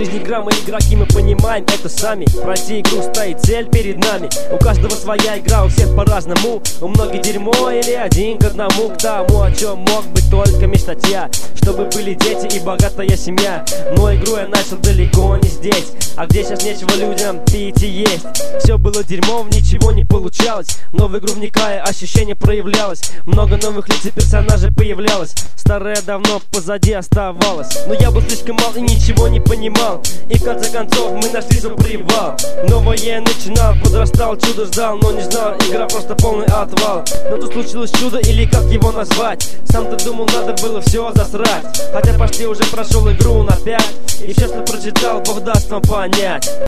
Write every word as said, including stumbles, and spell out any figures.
Жизнь игра, мы игроки, мы понимаем это сами. Пройти игру стоит цель перед нами. У каждого своя игра, у всех по-разному. У многих дерьмо или один к одному. К тому, о чем мог быть только мечтать я, чтобы были дети и богатая семья. Но игру я начал далеко не здесь, а где сейчас нечего людям пить и есть. Все было дерьмом, ничего не получалось, но в игру вникая ощущение проявлялось. Много новых лиц и персонажей появлялось. Старое давно позади оставалось, но я был слишком мал и ничего не понимал. И в конце концов мы нашли свой привал. Новое я начинал, подрастал, чудо ждал, но не знал, игра просто полный отвал. Но тут случилось чудо, или как его назвать? Сам-то думал, надо было все засрать, хотя почти уже прошел игру на пять. И все, что прочитал, Бог даст вам понять.